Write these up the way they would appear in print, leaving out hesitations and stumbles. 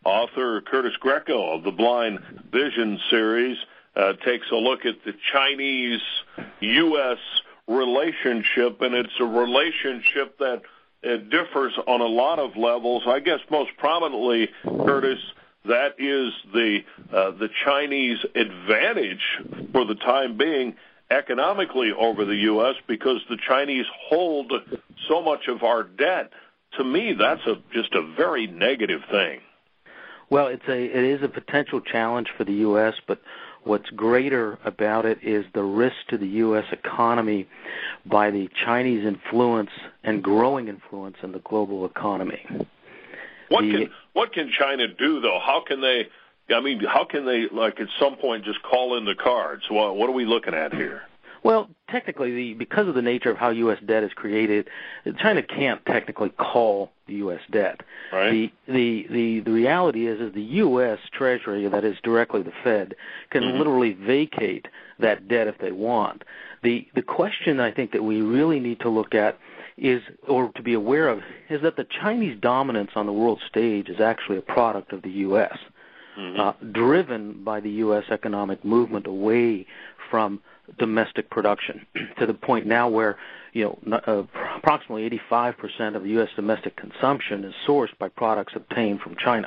Author Curtis Greco of the Blind Vision series takes a look at the Chinese-U.S. relationship, and it's a relationship that differs on a lot of levels. I guess most prominently, Curtis, that is the Chinese advantage for the time being economically over the U.S. because the Chinese hold so much of our debt. To me, that's just a very negative thing. Well, it is a potential challenge for the U.S., but what's greater about it is the risk to the U.S. economy by the Chinese influence and growing influence in the global economy. What can China do, though? How can they, like, at some point just call in the cards? What are we looking at here? Well, technically, because of the nature of how U.S. debt is created, China can't technically call the U.S. debt. Right. The reality is the U.S. Treasury, that is directly the Fed, can literally vacate that debt if they want. The question I think that we really need to look at is, or to be aware of, is that the Chinese dominance on the world stage is actually a product of the U.S., driven by the U.S. economic movement away from domestic production to the point now where approximately 85% of U.S. domestic consumption is sourced by products obtained from China.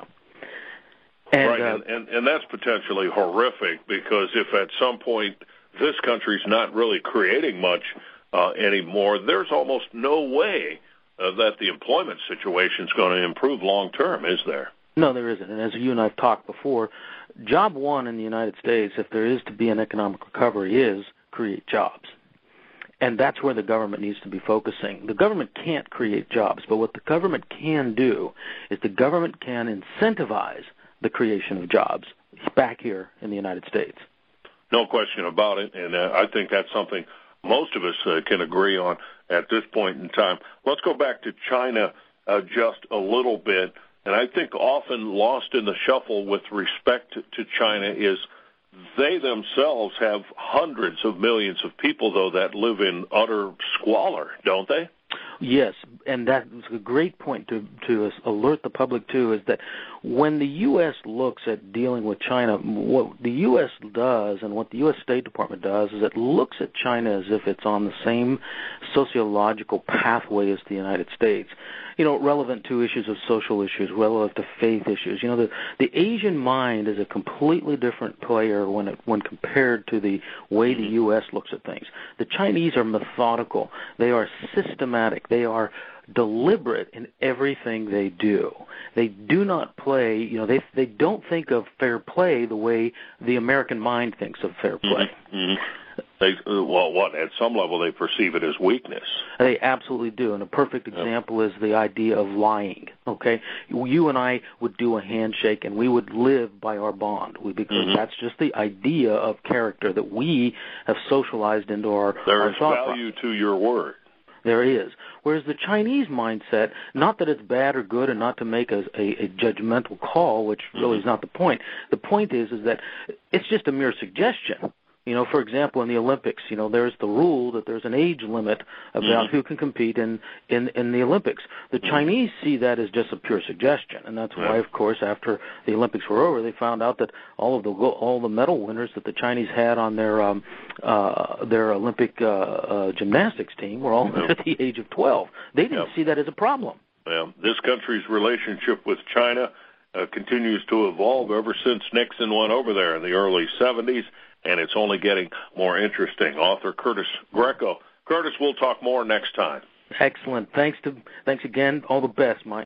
And that's potentially horrific because if at some point this country's not really creating much anymore, there's almost no way that the employment situation is going to improve long term, is there? No, there isn't. And as you and I have talked before, job one in the United States, if there is to be an economic recovery, is create jobs. And that's where the government needs to be focusing. The government can't create jobs, but what the government can do is the government can incentivize the creation of jobs back here in the United States. No question about it, and I think that's something most of us can agree on at this point in time. Let's go back to China just a little bit. And I think often lost in the shuffle with respect to China is they themselves have hundreds of millions of people, though, that live in utter squalor, don't they? Yes, and that's a great point to alert the public to, is that when the U.S. looks at dealing with China, what the U.S. does and what the U.S. State Department does is it looks at China as if it's on the same sociological pathway as the United States, relevant to issues of social issues, relevant to faith issues. The Asian mind is a completely different player when compared to the way the U.S. looks at things. The Chinese are methodical. They are systematic. They are deliberate in everything they do. They do not play, they don't think of fair play the way the American mind thinks of fair play. At some level they perceive it as weakness. They absolutely do, and a perfect example is the idea of lying, okay? You and I would do a handshake and we would live by our bond because that's just the idea of character that we have socialized into our There is thought value process. to your word. There is. Whereas the Chinese mindset, not that it's bad or good and not to make a judgmental call, which really is not the point. The point is that it's just a mere suggestion. For example, in the Olympics, there's the rule that there's an age limit about who can compete in the Olympics. The Chinese see that as just a pure suggestion, and that's why, of course, after the Olympics were over, they found out that all the medal winners that the Chinese had on their Olympic gymnastics team were all at the age of 12. They didn't see that as a problem. Well, this country's relationship with China continues to evolve ever since Nixon went over there in the early 70s. And it's only getting more interesting. Author Curtis Greco. Curtis, we'll talk more next time. Excellent. Thanks again. All the best, Mike.